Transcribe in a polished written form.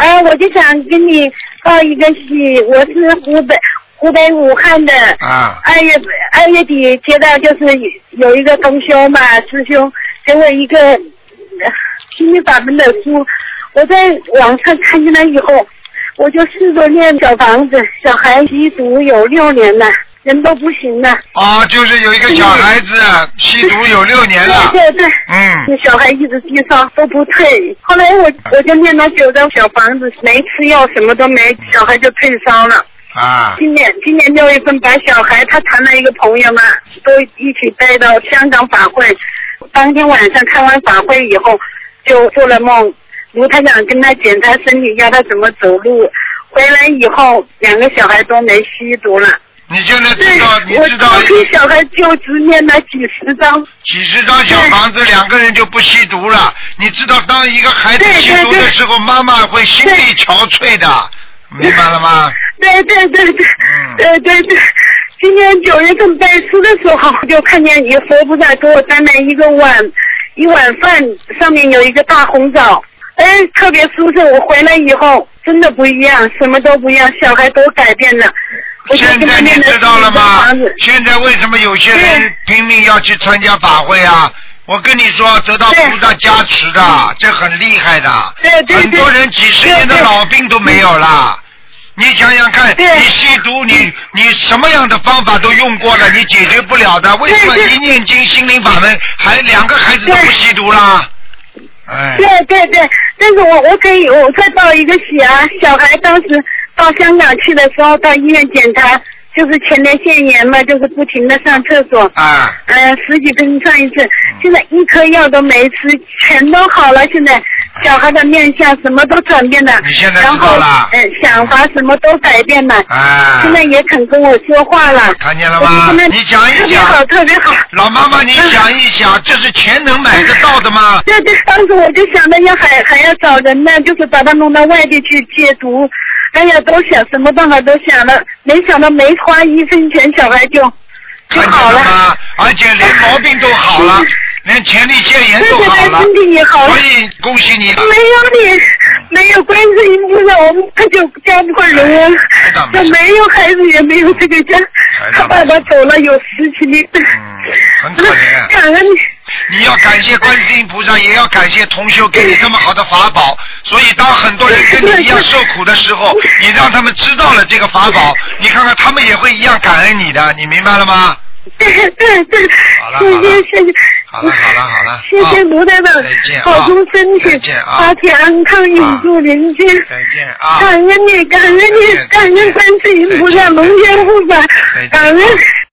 我就想跟你报一个喜，我是湖北武汉的。2月底接到就是有一个同修嘛，师兄给我一个心灵法门的书，我在网上看见了以后，我就试着念小房子，小孩吸毒有6年了。人都不行了。 就是有一个小孩子吸毒有6年了。 对。小孩一直低烧都不退，后来我就念了9张小房子，没吃药什么都没，小孩就退烧了。今年6月份把小孩他谈了一个朋友嘛，都一起带到香港法会，当天晚上看完法会以后就做了梦，卢台长跟他检查身体，要他怎么走路，回来以后2个小孩都没吸毒了。 你现在知道， 我给小孩就只念了几十张小房子，2个人就不吸毒了。你知道，当一个孩子吸毒的时候，妈妈会心力憔悴的，明白了吗？ 对。今年9月份拜师的时候，就看见一佛菩萨给我端来一碗饭，上面有一个大红枣，特别舒适。我回来以后真的不一样，什么都不一样，小孩都改变了。 现在你知道了吗？现在为什么有些人拼命要去参加法会啊？我跟你说，得到菩萨加持的，这很厉害的。很多人几十年的老病都没有了。你想想看，你吸毒，你什么样的方法都用过了，你解决不了的。为什么一念经心灵法门，还2个孩子都不吸毒啦？对， 但是我再报一个喜啊，小孩当时到香港去的时候，到医院检查，就是前列腺炎嘛，就是不停的上厕所，10几分钟上一次，现在一颗药都没吃，全都好了。现在小孩的面相什么都转变了， 你现在知道了， 然后想法什么都改变了，现在也肯跟我说话了。 看见了吗？你讲一讲， 特别好。老妈妈，你想一想，这是钱能买得到的吗？ 对，当时我就想着还要找人呢，就是把他弄到外地去戒毒。都想什么办法都想了，没想到没花1分钱，小孩就好了， 而且连毛病都好了，连前列腺炎都好了， 身体也好了。 所以恭喜你。 没有观世音菩萨，我们他就家不过人啊。他没有孩子，也没有这个家，他爸爸走了有17年。 很可怜。 感恩你。 你要感谢观世音菩萨，也要感谢同修给你这么好的法宝。所以当很多人跟你一样受苦的时候，你让他们知道了这个法宝，你看看他们也会一样感恩你的，你明白了吗？ 对。 好了。好了。 谢谢卢台长，保重身体，身体安康，永驻人间。 再见啊！ 感恩你，感恩观世音菩萨，龙天护法，感恩。